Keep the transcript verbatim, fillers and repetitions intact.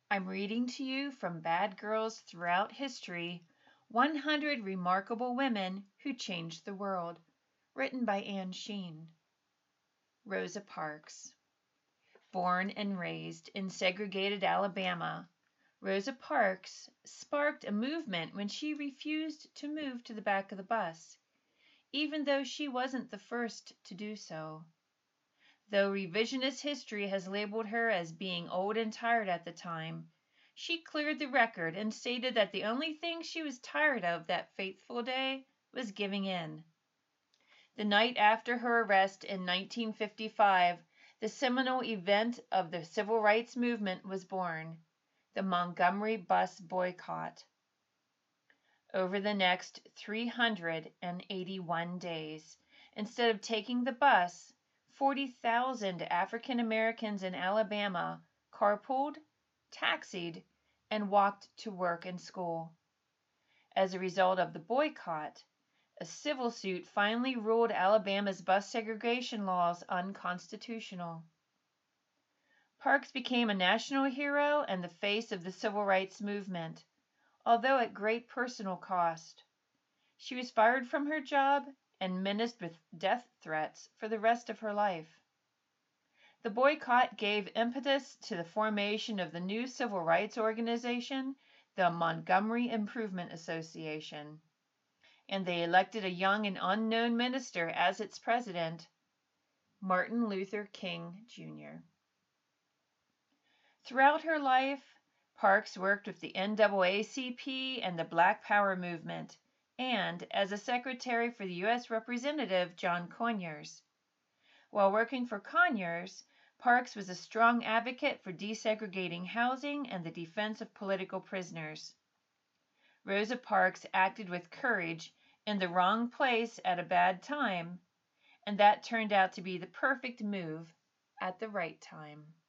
I'm reading to you from Bad Girls Throughout History, one hundred Remarkable Women Who Changed the World, written by Anne Sheen. Rosa Parks. Born and raised in segregated Alabama, Rosa Parks sparked a movement when she refused to move to the back of the bus, even though she wasn't the first to do so. Though revisionist history has labeled her as being old and tired at the time, she cleared the record and stated that the only thing she was tired of that fateful day was giving in. The night after her arrest in nineteen fifty-five, the seminal event of the civil rights movement was born, the Montgomery bus boycott. Over the next three hundred eighty-one days, instead of taking the bus, forty thousand African Americans in Alabama carpooled, taxied, and walked to work and school. As a result of the boycott, a civil suit finally ruled Alabama's bus segregation laws unconstitutional. Parks became a national hero and the face of the civil rights movement, although at great personal cost. She was fired from her job and menaced with death threats for the rest of her life. The boycott gave impetus to the formation of the new civil rights organization, the Montgomery Improvement Association, and they elected a young and unknown minister as its president, Martin Luther King, Junior Throughout her life, Parks worked with the N double A C P and the Black Power movement, and as a secretary for the U S Representative John Conyers. While working for Conyers, Parks was a strong advocate for desegregating housing and the defense of political prisoners. Rosa Parks acted with courage in the wrong place at a bad time, and that turned out to be the perfect move at the right time.